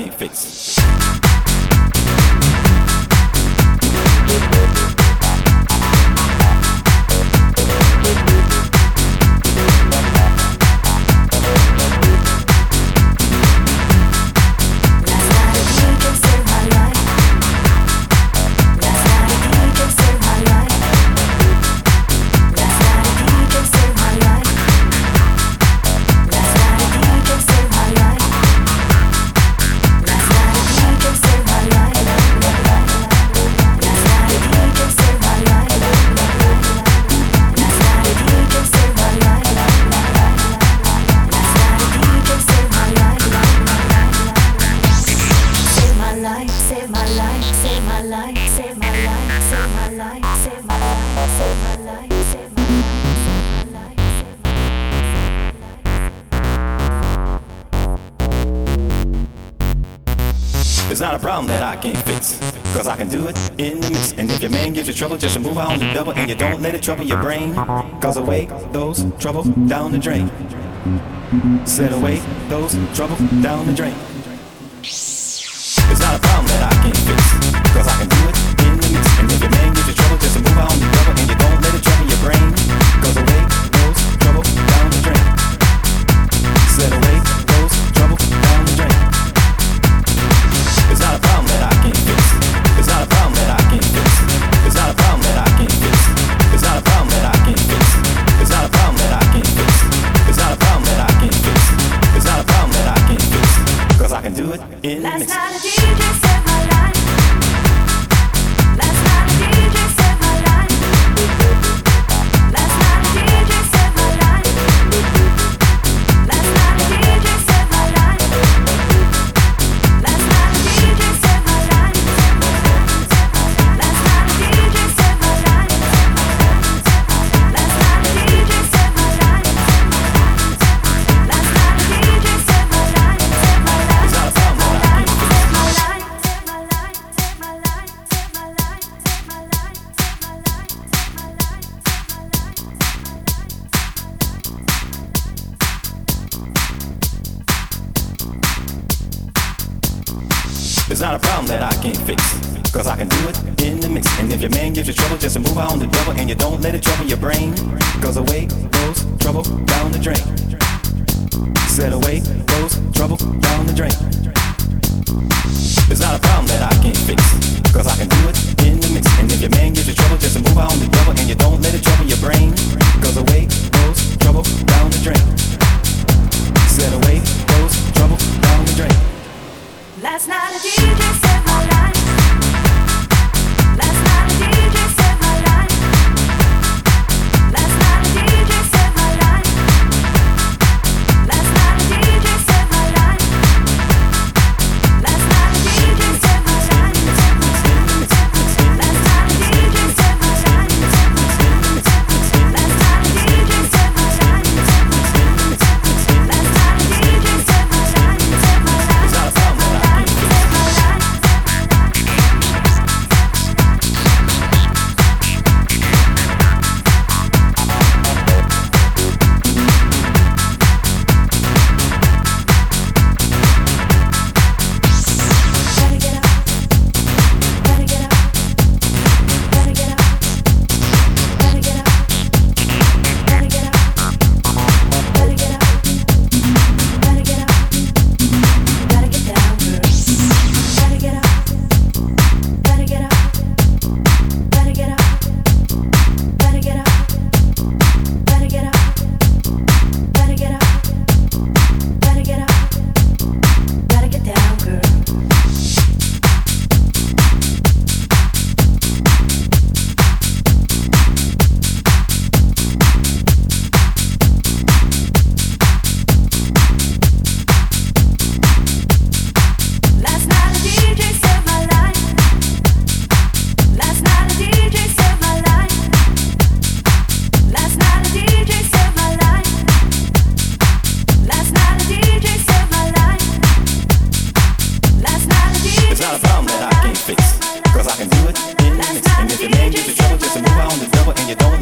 can't fix. It's not a problem that I can't fix, cause I can do it in the mix. And if your man gives you trouble, just move on the double, and you don't let it trouble your brain. Cause away those trouble down the drain. Set away those trouble down the drain. It's not a problem that I can't fix, cause I can do it in the mix. And if your man gives you trouble, just move on the double, and you don't let it trouble your brain. Cause away those trouble down the drain. Set away those trouble down the drain. It's not a problem that I can't fix. It's not a problem that I can't fix. It's not a problem that I can't fix. It's not a problem that I can't fix. It's not a problem that I can't fix. It's not a problem that I can't fix. It's not a problem that I can't fix. Cause I can do it in the mix. Last night a DJ saved my life. Last night a DJ saved my life. Last night a DJ saved my life. Last night a DJ saved my life. Last night a DJ saved my life. Last night a DJ saved my life. Last night a DJ saved my life. Last night a DJ saved my life. Saved my life. It's not a problem that I can't fix. Saved my life. Saved my life. Saved my life. Saved my life. Saved my life. Saved my life. Saved my life. It's not a problem that I can't fix, cause I can do it in the mix. And if your man gives you trouble, just move on the double, and you don't let it trouble your brain. Cause away goes trouble down the drain. Set away goes trouble down the drain. It's not a problem that I can't fix, cause I can do it in the mix. And if your man gives you trouble, just move on the double, and you don't let it trouble your brain. Cause away goes trouble down the drain. Set away goes trouble down the drain. Last night a DJ saved my life. Last night a DJ saved my life. Last night a DJ saved my life. Last night a DJ saved my life. Last night a DJ saved my life. Last night a DJ saved my life. Last night a DJ saved my life. Last night a DJ saved my life. Saved my life. It's not a problem that I can't fix. Cause I can do it in the mix. And if your man gives you trouble, just move on the double, and you don't